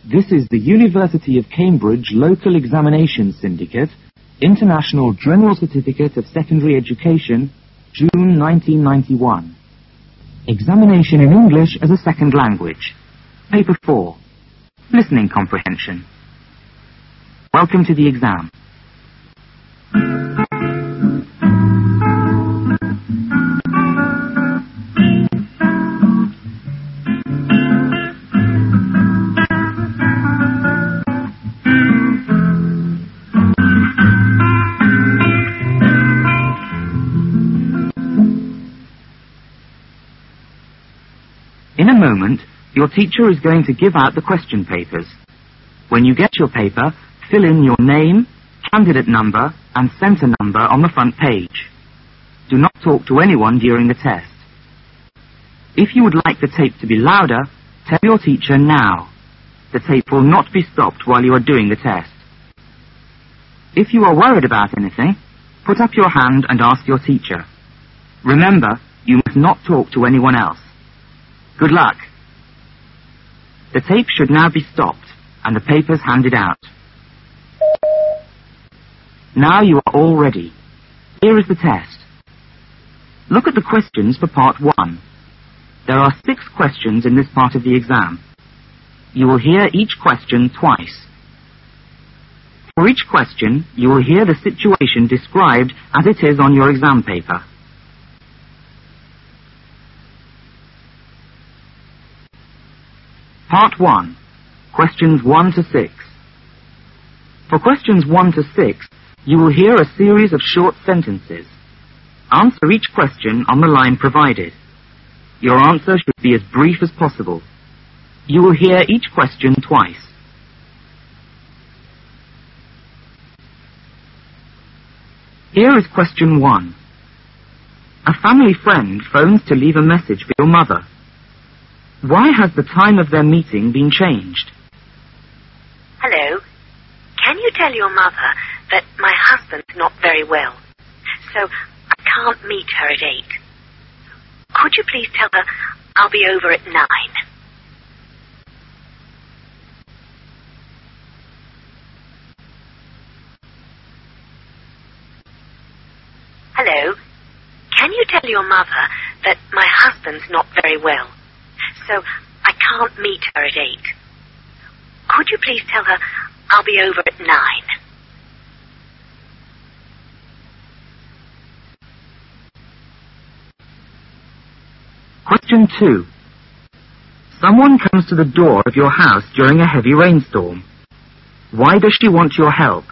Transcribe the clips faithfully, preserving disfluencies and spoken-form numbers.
This is the University of Cambridge Local Examination Syndicate, International General Certificate of Secondary Education, June nineteen ninety-one. Examination in English as a Second Language. Paper four. Listening Comprehension. Welcome to the exam. In a moment, your teacher is going to give out the question papers. When you get your paper, fill in your name, candidate number, and centre number on the front page. Do not talk to anyone during the test. If you would like the tape to be louder, tell your teacher now. The tape will not be stopped while you are doing the test. If you are worried about anything, put up your hand and ask your teacher. Remember, you must not talk to anyone else. Good luck. The tape should now be stopped and the papers handed out. Now you are all ready. Here is the test. Look at the questions for part one. There are six questions in this part of the exam. You will hear each question twice. For each question, you will hear the situation described as it is on your exam paper. Part one. Questions one to six. For questions one to six, you will hear a series of short sentences. Answer each question on the line provided. Your answer should be as brief as possible. You will hear each question twice. Here is question one. A family friend phones to leave a message for your mother. Why has the time of their meeting been changed? Hello. Can you tell your mother that my husband's not very well, so I can't meet her at eight? Could you please tell her I'll be over at nine? Hello. Can you tell your mother that my husband's not very well, so I can't meet her at eight? Could you please tell her I'll be over at nine? Question two. Someone comes to the door of your house during a heavy rainstorm. Why does she want your help?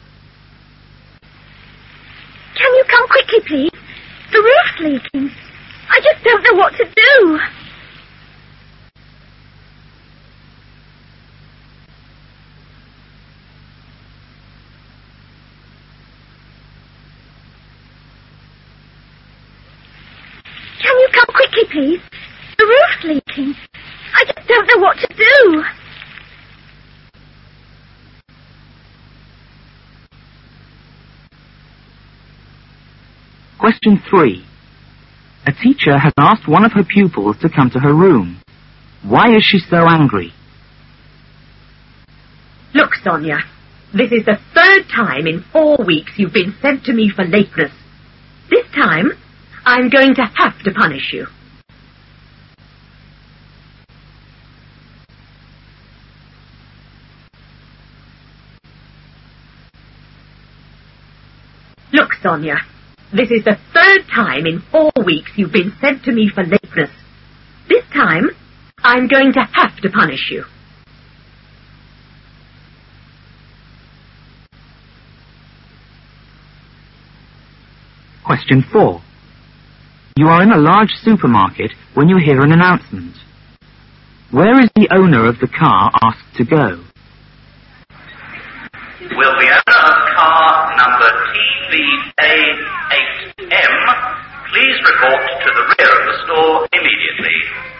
Can you come quickly, please? The roof's leaking. I just don't know what to do. Can you come quickly, please? The roof's leaking. I just don't know what to do. Question three. A teacher has asked one of her pupils to come to her room. Why is she so angry? Look, Sonia, this is the third time in four weeks you've been sent to me for lateness. This time, I'm going to have to punish you. Look, Sonia, this is the third time in four weeks you've been sent to me for lateness. This time, I'm going to have to punish you. Question four. You are in a large supermarket when you hear an announcement. Where is the owner of the car asked to go? Will the owner of car number T V A eight M please report to the rear of the store immediately?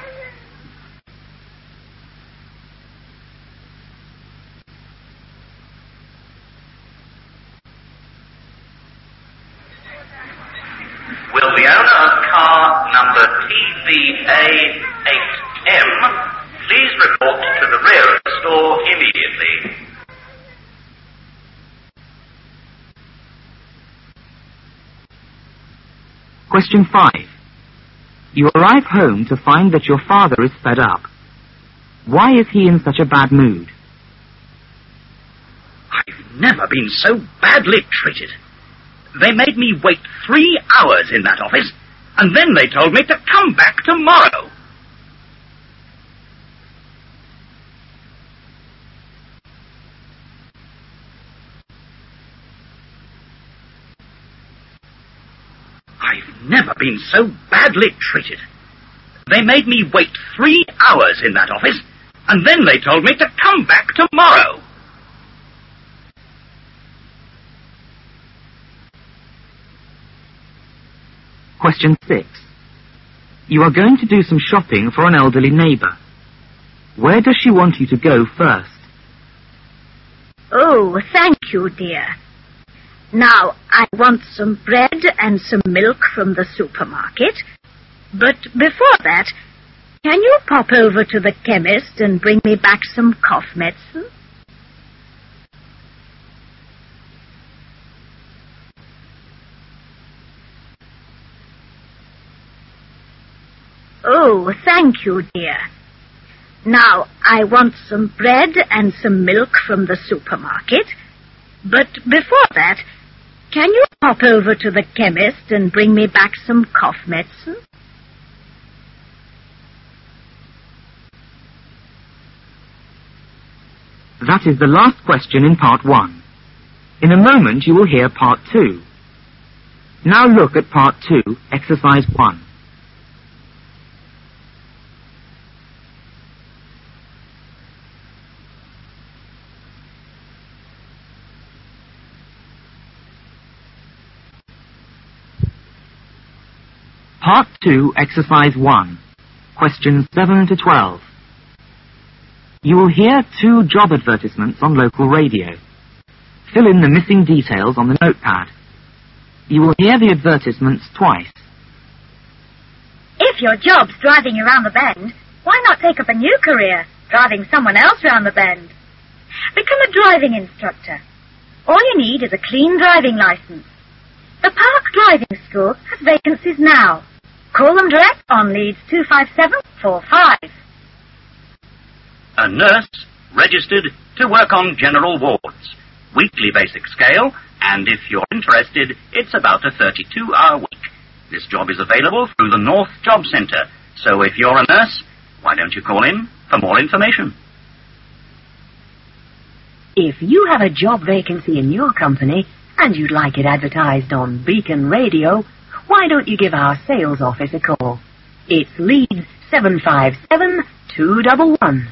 Will the owner of car number T V A eight M please report to the rear of the store store immediately. Question five. You arrive home to find that your father is fed up. Why is he in such a bad mood? I've never been so badly treated. They made me wait three hours in that office, and then they told me to come back tomorrow. I've never been so badly treated. They made me wait three hours in that office, and then they told me to come back tomorrow. Question six. You are going to do some shopping for an elderly neighbour. Where does she want you to go first? Oh, thank you, dear. Now, I want some bread and some milk from the supermarket. But before that, can you pop over to the chemist and bring me back some cough medicine? Oh, thank you, dear. Now, I want some bread and some milk from the supermarket. But before that, can you pop over to the chemist and bring me back some cough medicine? That is the last question in part one. In a moment you will hear part two. Now look at part two, exercise one. Part two, exercise one. Questions seven to twelve. You will hear two job advertisements on local radio. Fill in the missing details on the notepad. You will hear the advertisements twice. If your job's driving around the bend, why not take up a new career, driving someone else round the bend? Become a driving instructor. All you need is a clean driving license. The Park Driving School has vacancies now. Call them direct on Leeds two five seven four five. A nurse registered to work on general wards. Weekly basic scale, and if you're interested, it's about a thirty-two hour week. This job is available through the North Job Centre, so if you're a nurse, why don't you call in for more information? If you have a job vacancy in your company and you'd like it advertised on Beacon Radio, why don't you give our sales office a call? It's Leeds seven five seven two one one.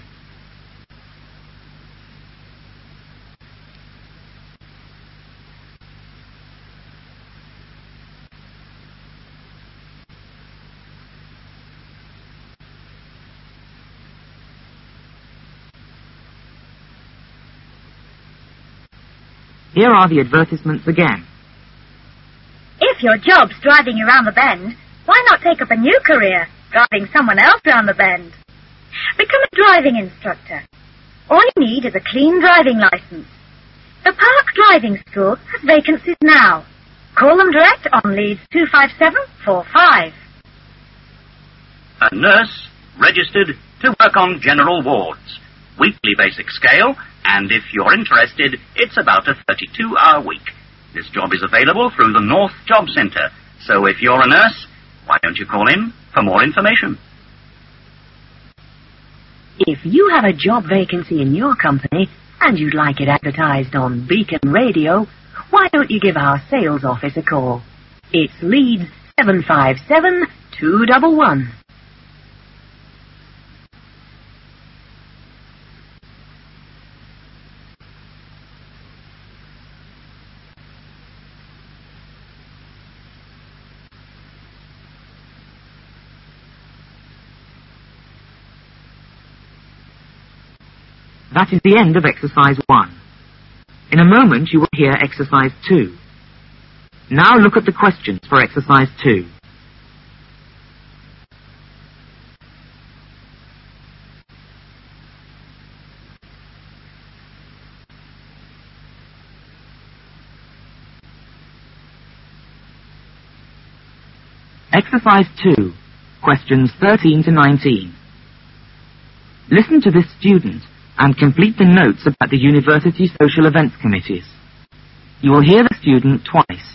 Here are the advertisements again. If your job's driving around the bend, why not take up a new career, driving someone else round the bend? Become a driving instructor. All you need is a clean driving license. The Park Driving School has vacancies now. Call them direct on Leeds two five seven four five. A nurse registered to work on general wards. Weekly basic scale, and if you're interested, it's about a thirty-two hour week. This job is available through the North Job Centre, so if you're a nurse, why don't you call in for more information? If you have a job vacancy in your company and you'd like it advertised on Beacon Radio, why don't you give our sales office a call? It's Leeds seven five seven two one one. That is the end of exercise one. In a moment you will hear exercise two. Now look at the questions for exercise two. Exercise two, questions thirteen to nineteen. Listen to this student and complete the notes about the University Social Events Committees. You will hear the student twice.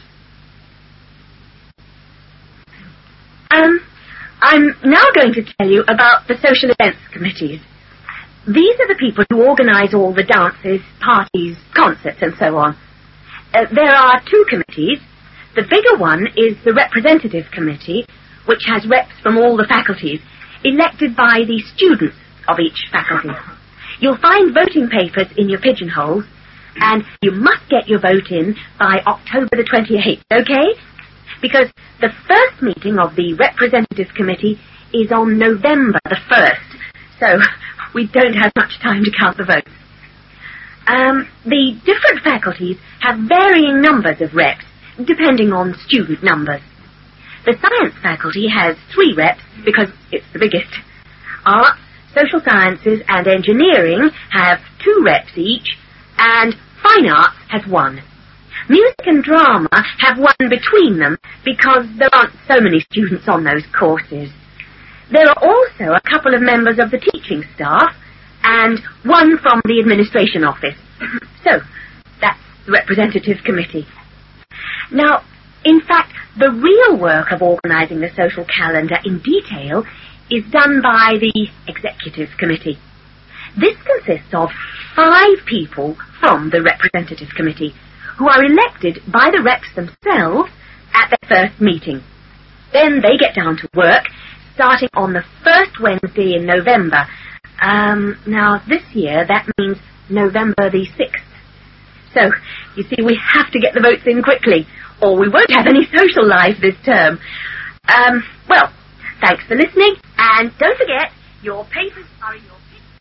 Um, I'm now going to tell you about the Social Events Committees. These are the people who organise all the dances, parties, concerts and so on. Uh, there are two committees. The bigger one is the Representative Committee, which has reps from all the faculties, elected by the students of each faculty. You'll find voting papers in your pigeonholes, and you must get your vote in by October the twenty-eighth, okay? Because the first meeting of the Representative Committee is on November the first, so we don't have much time to count the votes. Um, the different faculties have varying numbers of reps, depending on student numbers. The Science faculty has three reps because it's the biggest. Arts, Social Sciences and Engineering have two reps each, and Fine Arts has one. Music and Drama have one between them because there aren't so many students on those courses. There are also a couple of members of the teaching staff and one from the administration office. So, that's the Representative Committee. Now, in fact, the real work of organising the social calendar in detail is done by the Executive Committee. This consists of five people from the Representative Committee who are elected by the reps themselves at their first meeting. Then they get down to work, starting on the first Wednesday in November. Um, now, this year, that means November the sixth. So, you see, we have to get the votes in quickly, or we won't have any social life this term. Um, well, thanks for listening, and don't forget, your papers are in your...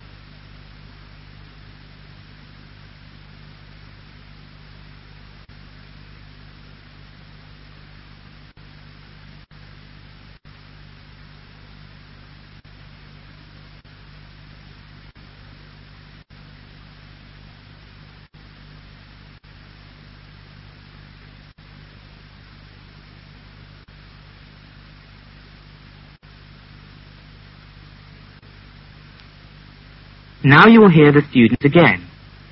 Now you will hear the student again.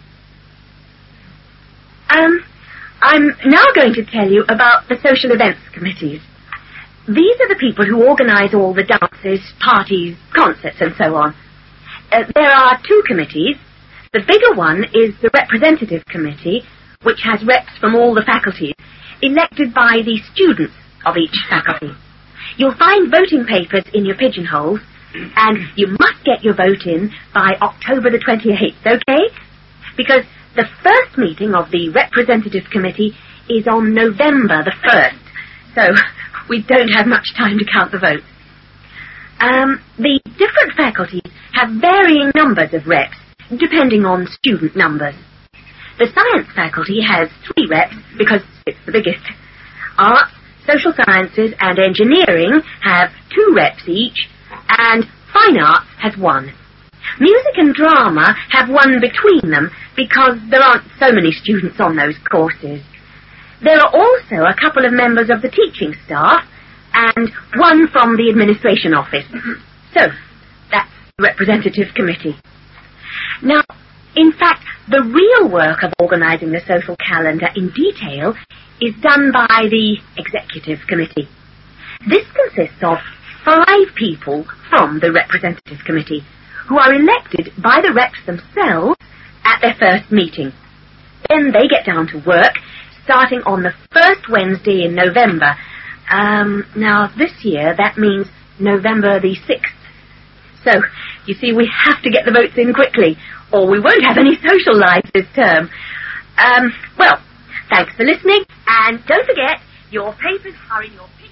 Um, I'm now going to tell you about the Social Events Committees. These are the people who organise all the dances, parties, concerts and so on. Uh, there are two committees. The bigger one is the Representative Committee, which has reps from all the faculties, elected by the students of each faculty. You'll find voting papers in your pigeonholes, and you must get your vote in by October the twenty-eighth, okay? Because the first meeting of the Representative Committee is on November the first, so we don't have much time to count the votes. Um, the different faculties have varying numbers of reps, depending on student numbers. The Science faculty has three reps because it's the biggest. Arts, Social Sciences and Engineering have two reps each, and Fine Arts has one. Music and Drama have one between them because there aren't so many students on those courses. There are also a couple of members of the teaching staff and one from the administration office. So, that's the Representative Committee. Now, in fact, the real work of organising the social calendar in detail is done by the Executive Committee. This consists of five people from the Representative Committee who are elected by the reps themselves at their first meeting. Then they get down to work, starting on the first Wednesday in November. Um, now, this year, that means November the sixth. So, you see, we have to get the votes in quickly, or we won't have any social life this term. Um, well, thanks for listening, and don't forget, your papers are in your picture.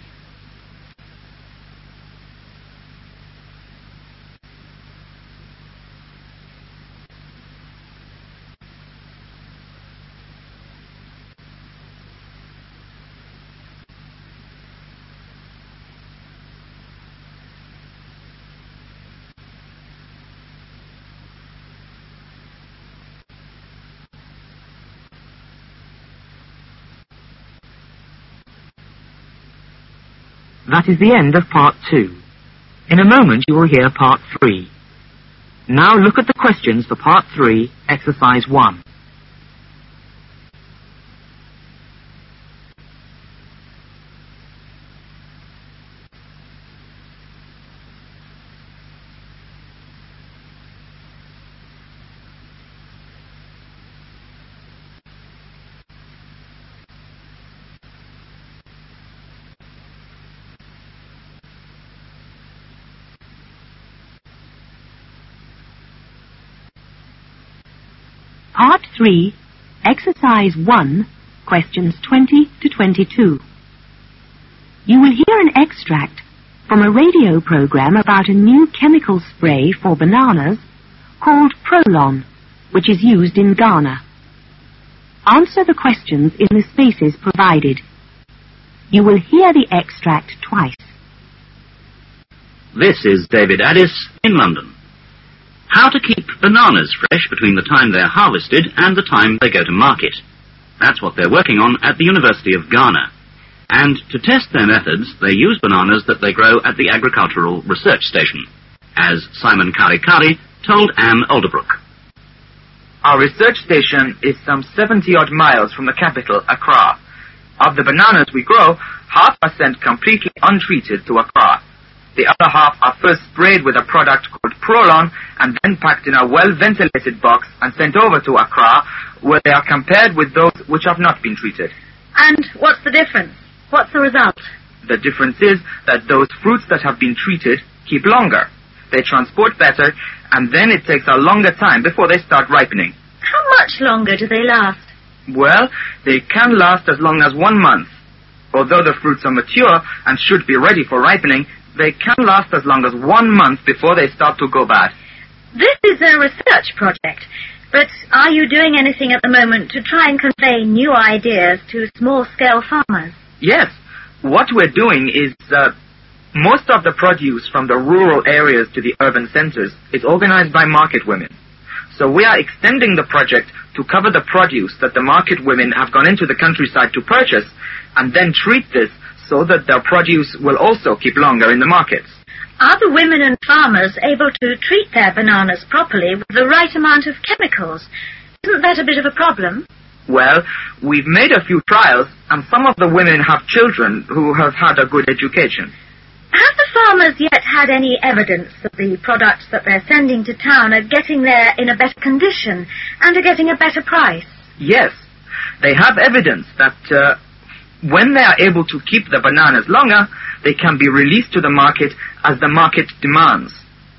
That is the end of part two. In a moment you will hear part three. Now look at the questions for part three, exercise one. Part three, Exercise one, Questions twenty to twenty-two. You will hear an extract from a radio program about a new chemical spray for bananas called Prolon, which is used in Ghana. Answer the questions in the spaces provided. You will hear the extract twice. This is David Addis in London. How to keep bananas fresh between the time they're harvested and the time they go to market. That's what they're working on at the University of Ghana. And to test their methods, they use bananas that they grow at the Agricultural Research Station, as Simon Karikari told Anne Alderbrook. Our research station is some seventy-odd miles from the capital, Accra. Of the bananas we grow, half are sent completely untreated to Accra. The other half are first sprayed with a product called Prolon and then packed in a well-ventilated box and sent over to Accra, where they are compared with those which have not been treated. And what's the difference? What's the result? The difference is that those fruits that have been treated keep longer. They transport better, and then it takes a longer time before they start ripening. How much longer do they last? Well, they can last as long as one month. Although the fruits are mature and should be ready for ripening, they can last as long as one month before they start to go bad. This is a research project, but are you doing anything at the moment to try and convey new ideas to small-scale farmers? Yes. What we're doing is, uh, most of the produce from the rural areas to the urban centers is organized by market women. So we are extending the project to cover the produce that the market women have gone into the countryside to purchase and then treat this so that their produce will also keep longer in the markets. Are the women and farmers able to treat their bananas properly with the right amount of chemicals? Isn't that a bit of a problem? Well, we've made a few trials, and some of the women have children who have had a good education. Have the farmers yet had any evidence that the products that they're sending to town are getting there in a better condition and are getting a better price? Yes. They have evidence that uh, when they are able to keep the bananas longer, they can be released to the market as the market demands.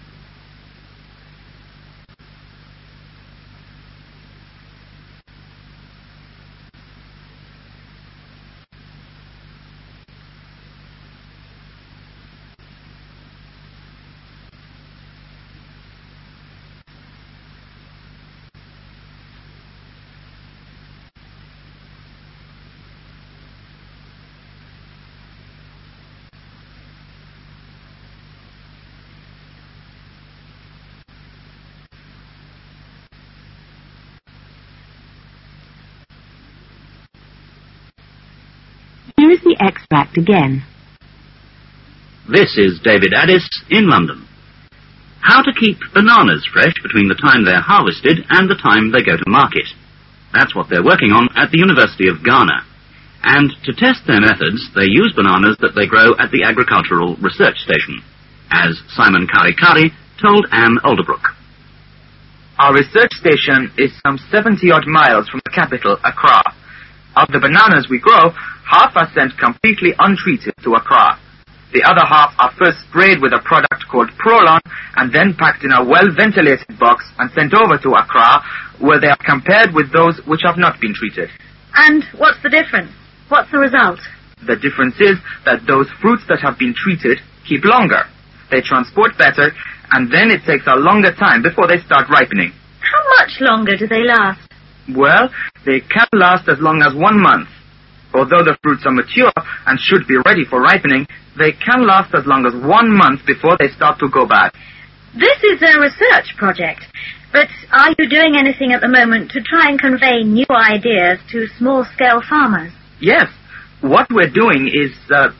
Here is the extract again. This is David Addis in London. How to keep bananas fresh between the time they're harvested and the time they go to market. That's what they're working on at the University of Ghana. And to test their methods, they use bananas that they grow at the Agricultural Research Station, as Simon Karikari told Anne Alderbrook. Our research station is some seventy-odd miles from the capital, Accra. Of the bananas we grow, half are sent completely untreated to Accra. The other half are first sprayed with a product called Prolon and then packed in a well-ventilated box and sent over to Accra, where they are compared with those which have not been treated. And what's the difference? What's the result? The difference is that those fruits that have been treated keep longer. They transport better, and then it takes a longer time before they start ripening. How much longer do they last? Well, they can last as long as one month. Although the fruits are mature and should be ready for ripening, they can last as long as one month before they start to go bad. This is a research project, but are you doing anything at the moment to try and convey new ideas to small-scale farmers? Yes. What we're doing is, uh,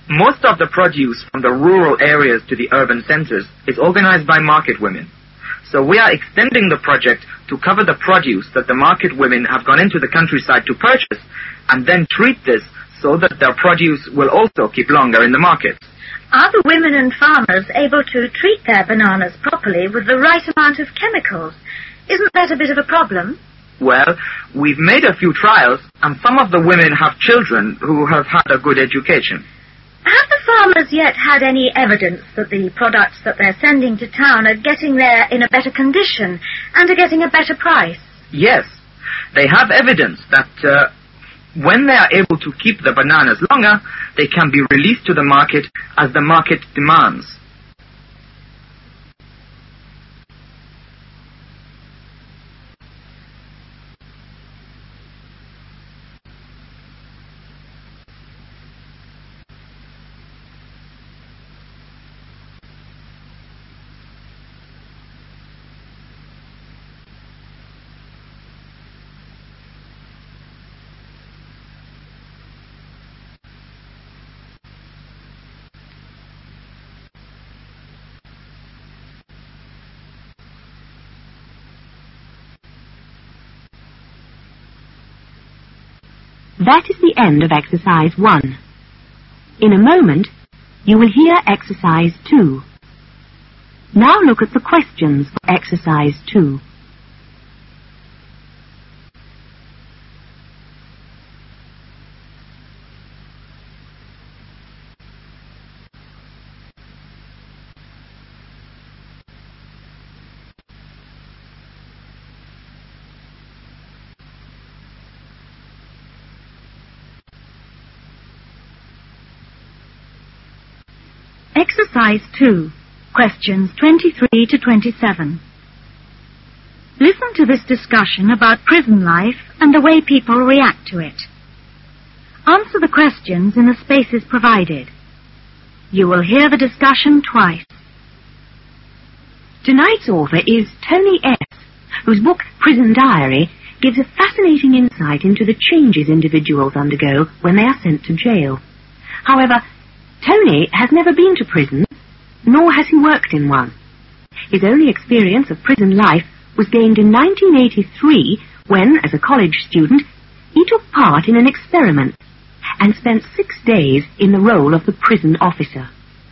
Most of the produce from the rural areas to the urban centers is organized by market women. So we are extending the project to cover the produce that the market women have gone into the countryside to purchase, and then treat this so that their produce will also keep longer in the market. Are the women and farmers able to treat their bananas properly with the right amount of chemicals? Isn't that a bit of a problem? Well, we've made a few trials, and some of the women have children who have had a good education. Have the farmers yet had any evidence that the products that they're sending to town are getting there in a better condition and are getting a better price? Yes. They have evidence that uh, when they are able to keep the bananas longer, they can be released to the market as the market demands. That is the end of exercise one. In a moment, you will hear exercise two. Now look at the questions for exercise two. Exercise two, questions twenty-three to twenty-seven. Listen to this discussion about prison life and the way people react to it. Answer the questions in the spaces provided. You will hear the discussion twice. Tonight's author is Tony S., whose book Prison Diary gives a fascinating insight into the changes individuals undergo when they are sent to jail. However, Tony has never been to prison, nor has he worked in one. His only experience of prison life was gained in nineteen eighty-three when, as a college student, he took part in an experiment and spent six days in the role of the prison officer.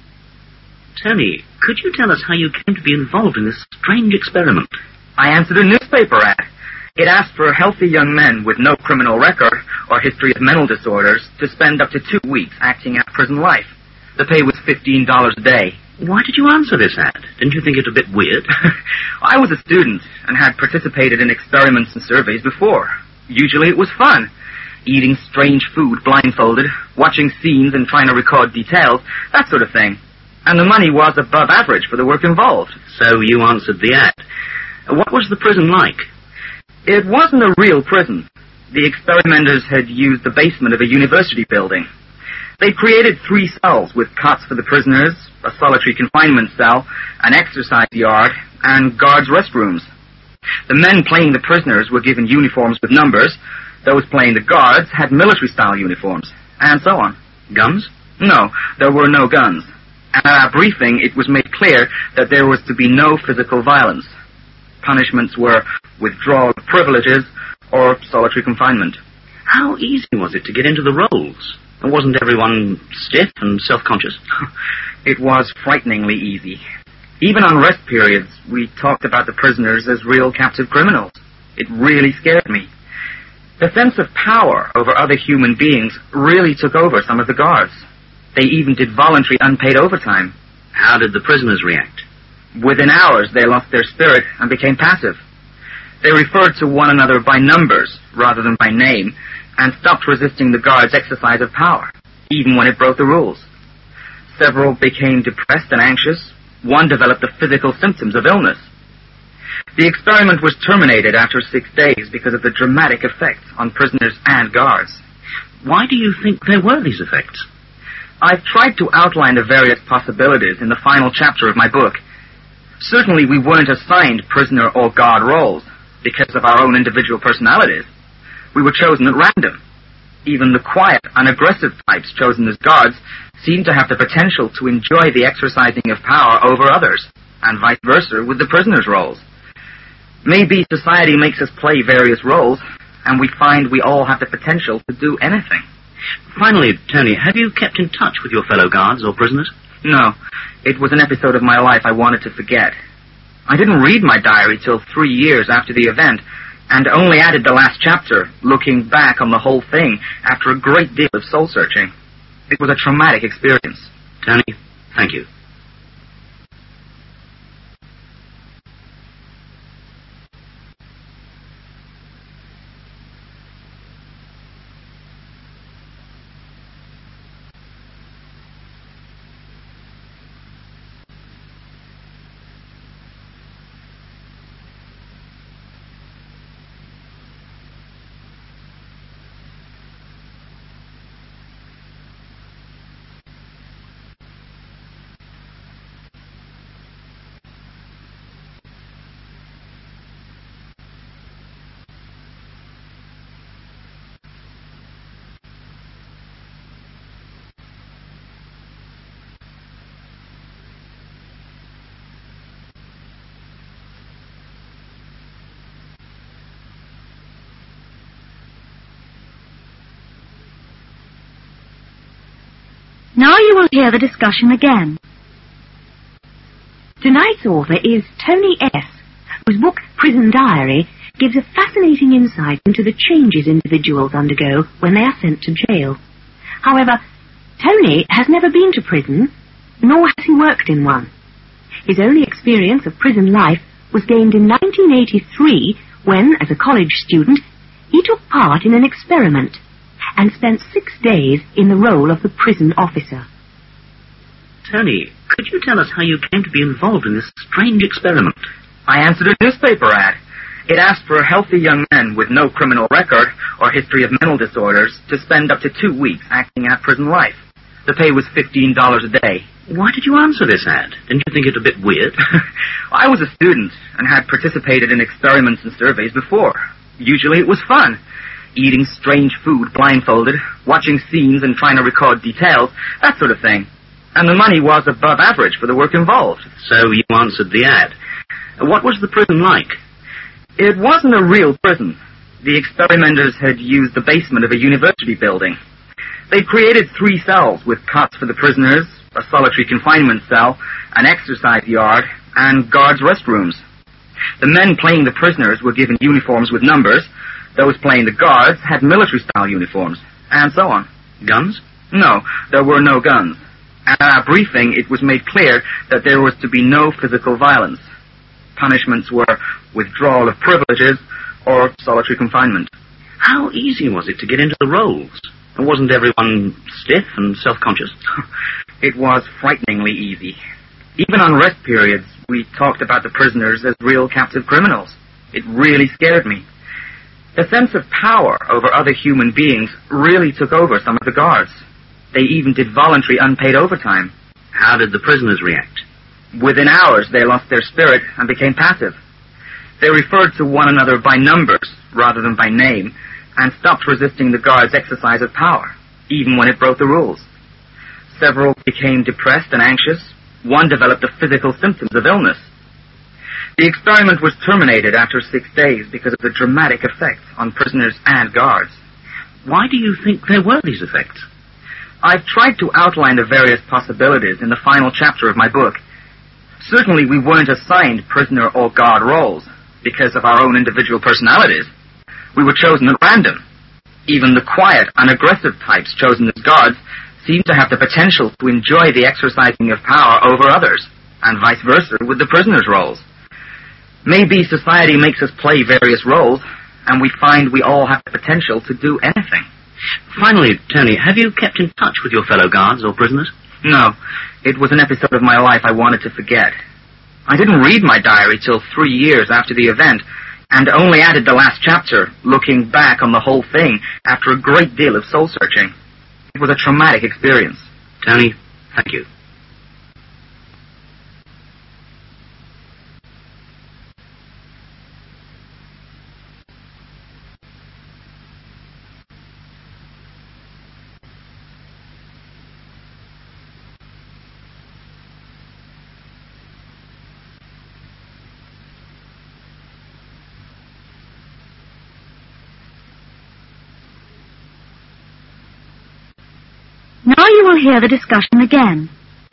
Tony, could you tell us how you came to be involved in this strange experiment? I answered a newspaper ad. It asked for healthy young men with no criminal record or history of mental disorders to spend up to two weeks acting out prison life. The pay was fifteen dollars a day. Why did you answer this ad? Didn't you think it a bit weird? I was a student and had participated in experiments and surveys before. Usually it was fun. Eating strange food blindfolded, watching scenes and trying to record details, that sort of thing. And the money was above average for the work involved. So you answered the ad. What was the prison like? It wasn't a real prison. The experimenters had used the basement of a university building. They created three cells with cots for the prisoners, a solitary confinement cell, an exercise yard, and guards' restrooms. The men playing the prisoners were given uniforms with numbers. Those playing the guards had military-style uniforms, and so on. Guns? No, there were no guns. At our briefing, it was made clear that there was to be no physical violence. Punishments were withdrawal of privileges or solitary confinement. How easy was it to get into the roles? Wasn't everyone stiff and self-conscious? It was frighteningly easy. Even on rest periods, we talked about the prisoners as real captive criminals. It really scared me. The sense of power over other human beings really took over some of the guards. They even did voluntary unpaid overtime. How did the prisoners react? Within hours, they lost their spirit and became passive. They referred to one another by numbers rather than by name, and stopped resisting the guards' exercise of power, even when it broke the rules. Several became depressed and anxious. One developed the physical symptoms of illness. The experiment was terminated after six days because of the dramatic effect on prisoners and guards. Why do you think there were these effects? I've tried to outline the various possibilities in the final chapter of my book. Certainly we weren't assigned prisoner or guard roles because of our own individual personalities. We were chosen at random. Even the quiet, unaggressive types chosen as guards seemed to have the potential to enjoy the exercising of power over others, and vice versa with the prisoners' roles. Maybe society makes us play various roles, and we find we all have the potential to do anything. Finally, Tony, have you kept in touch with your fellow guards or prisoners? No. It was an episode of my life I wanted to forget. I didn't read my diary till three years after the event, and only added the last chapter, looking back on the whole thing after a great deal of soul-searching. It was a traumatic experience. Tony, thank you. Now you will hear the discussion again. Tonight's author is Tony S., whose book Prison Diary gives a fascinating insight into the changes individuals undergo when they are sent to jail. However, Tony has never been to prison, nor has he worked in one. His only experience of prison life was gained in nineteen eighty-three when, as a college student, he took part in an experiment and spent six days in the role of the prison officer. Tony, could you tell us how you came to be involved in this strange experiment? I answered a newspaper ad. It asked for healthy young men with no criminal record or history of mental disorders to spend up to two weeks acting out prison life. The pay was fifteen dollars a day. Why did you answer this ad? Didn't you think it a bit weird? I was a student and had participated in experiments and surveys before. Usually it was fun. Eating strange food blindfolded, watching scenes and trying to record details, that sort of thing. And the money was above average for the work involved. So you answered the ad. What was the prison like? It wasn't a real prison. The experimenters had used the basement of a university building. They created three cells with cots for the prisoners, a solitary confinement cell, an exercise yard, and guards' restrooms. The men playing the prisoners were given uniforms with numbers. Those playing the guards had military-style uniforms, and so on. Guns? No, there were no guns. At our briefing, it was made clear that there was to be no physical violence. Punishments were withdrawal of privileges or solitary confinement. How easy was it to get into the roles? Wasn't everyone stiff and self-conscious? It was frighteningly easy. Even on rest periods, we talked about the prisoners as real captive criminals. It really scared me. The sense of power over other human beings really took over some of the guards. They even did voluntary unpaid overtime. How did the prisoners react? Within hours, they lost their spirit and became passive. They referred to one another by numbers rather than by name, and stopped resisting the guards' exercise of power, even when it broke the rules. Several became depressed and anxious. One developed the physical symptoms of illness. The experiment was terminated after six days because of the dramatic effect on prisoners and guards. Why do you think there were these effects? I've tried to outline the various possibilities in the final chapter of my book. Certainly we weren't assigned prisoner or guard roles because of our own individual personalities. We were chosen at random. Even the quiet, unaggressive types chosen as guards seemed to have the potential to enjoy the exercising of power over others, and vice versa with the prisoners' roles. Maybe society makes us play various roles, and we find we all have the potential to do anything. Finally, Tony, have you kept in touch with your fellow guards or prisoners? No. It was an episode of my life I wanted to forget. I didn't read my diary till three years after the event, and only added the last chapter, looking back on the whole thing after a great deal of soul-searching. It was a traumatic experience. Tony, thank you. Now you will hear the discussion again.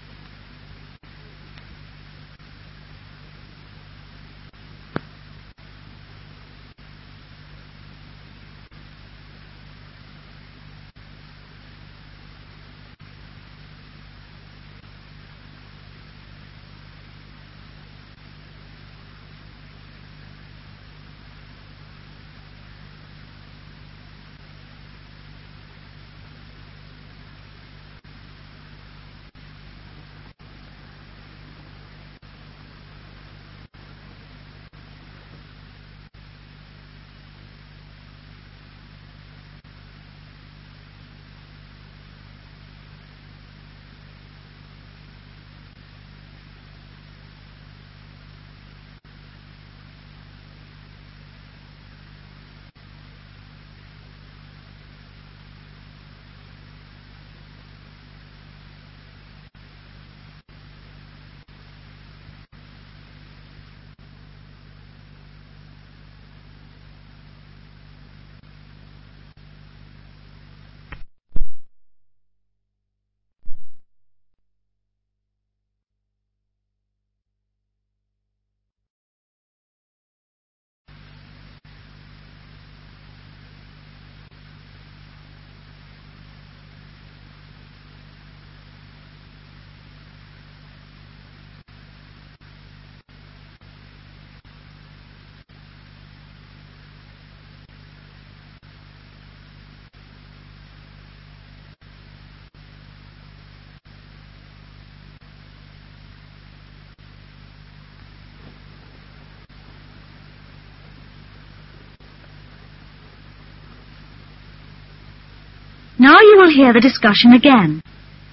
Now you will hear the discussion again.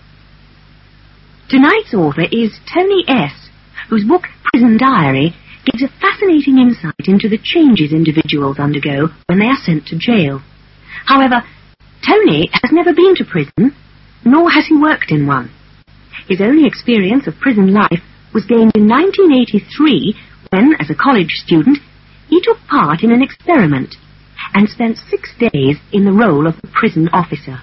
Tonight's author is Tony S., whose book Prison Diary gives a fascinating insight into the changes individuals undergo when they are sent to jail. However, Tony has never been to prison, nor has he worked in one. His only experience of prison life was gained in nineteen eighty-three when, as a college student, he took part in an experiment and spent six days in the role of the prison officer.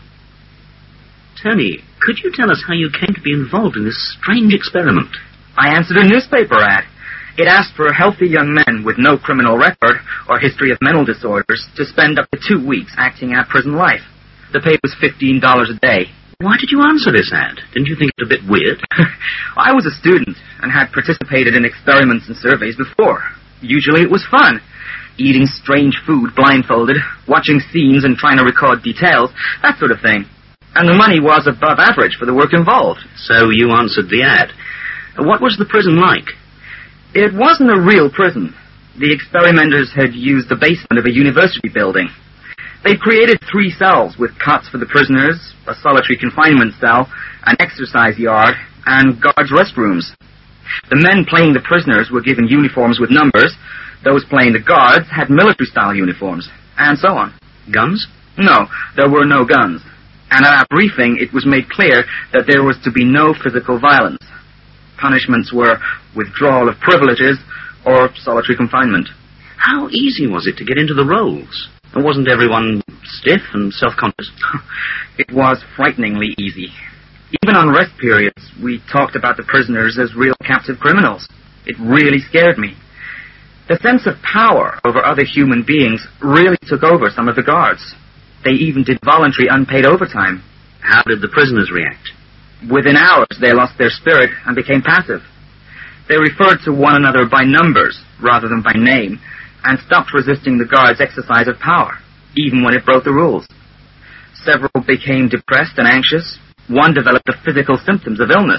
Tony, could you tell us how you came to be involved in this strange experiment? I answered a newspaper ad. It asked for healthy young men with no criminal record or history of mental disorders to spend up to two weeks acting out prison life. The pay was fifteen dollars a day. Why did you answer this ad? Didn't you think it a bit weird? I was a student and had participated in experiments and surveys before. Usually it was fun. Eating strange food blindfolded, watching scenes and trying to record details, that sort of thing. And the money was above average for the work involved. So you answered the ad. What was the prison like? It wasn't a real prison. The experimenters had used the basement of a university building. They created three cells with cots for the prisoners, a solitary confinement cell, an exercise yard, and guards' restrooms. The men playing the prisoners were given uniforms with numbers. Those playing the guards had military-style uniforms, and so on. Guns? No, there were no guns. And at our briefing, it was made clear that there was to be no physical violence. Punishments were withdrawal of privileges or solitary confinement. How easy was it to get into the roles? And wasn't everyone stiff and self-conscious? It was frighteningly easy. Even on rest periods, we talked about the prisoners as real captive criminals. It really scared me. The sense of power over other human beings really took over some of the guards. They even did voluntary unpaid overtime. How did the prisoners react? Within hours, they lost their spirit and became passive. They referred to one another by numbers rather than by name and stopped resisting the guards' exercise of power, even when it broke the rules. Several became depressed and anxious. One developed the physical symptoms of illness.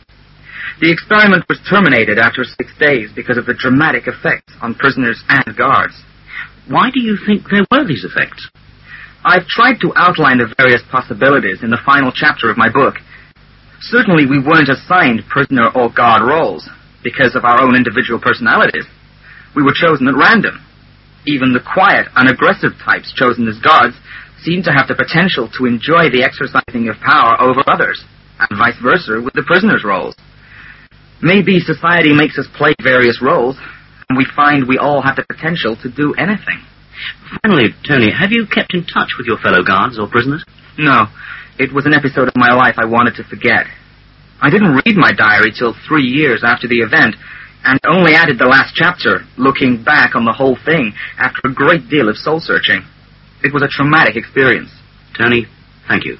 The experiment was terminated after six days because of the dramatic effects on prisoners and guards. Why do you think there were these effects? I've tried to outline the various possibilities in the final chapter of my book. Certainly we weren't assigned prisoner or guard roles because of our own individual personalities. We were chosen at random. Even the quiet, unaggressive types chosen as guards seemed to have the potential to enjoy the exercising of power over others, and vice versa with the prisoners' roles. Maybe society makes us play various roles, and we find we all have the potential to do anything. Finally, Tony, have you kept in touch with your fellow guards or prisoners? No. It was an episode of my life I wanted to forget. I didn't read my diary till three years after the event, and only added the last chapter, looking back on the whole thing after a great deal of soul-searching. It was a traumatic experience. Tony, thank you.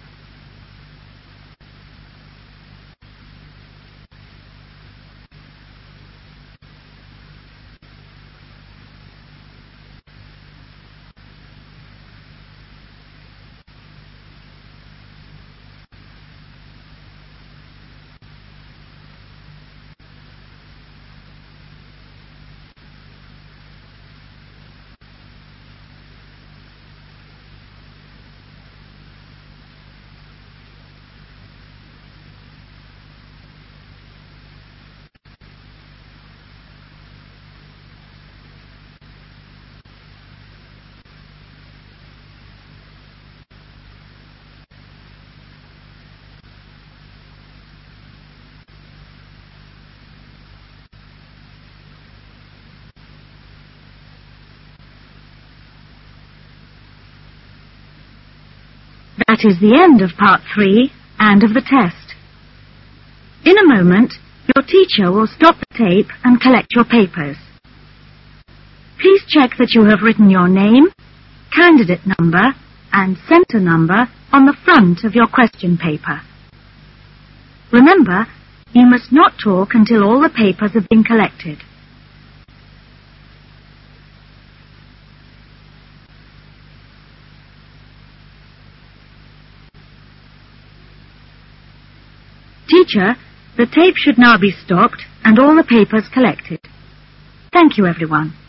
That is the end of part three and of the test. In a moment, your teacher will stop the tape and collect your papers. Please check that you have written your name, candidate number, and centre number on the front of your question paper. Remember, you must not talk until all the papers have been collected. Teacher, the tape should now be stopped and all the papers collected. Thank you, everyone.